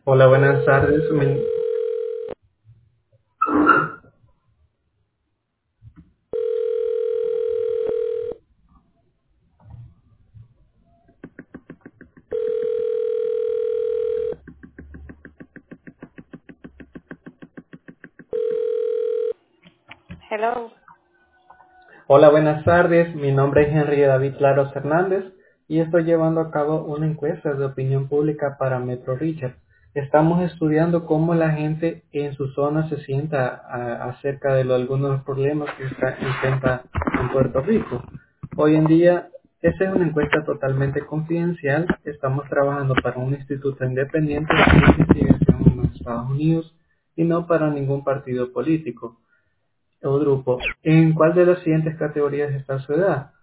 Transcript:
Hola, buenas tardes. Hello. Hola, buenas tardes. Mi nombre es Henry David Claros Hernández y estoy llevando a cabo una encuesta de opinión pública para Metro Richard. Estamos estudiando cómo la gente en su zona se sienta acerca de algunos problemas que enfrenta en Puerto Rico. Hoy en día, esta es una encuesta totalmente confidencial. Estamos trabajando para un instituto independiente de investigación en los Estados Unidos y no para ningún partido político o grupo. ¿En cuál de las siguientes categorías está su edad?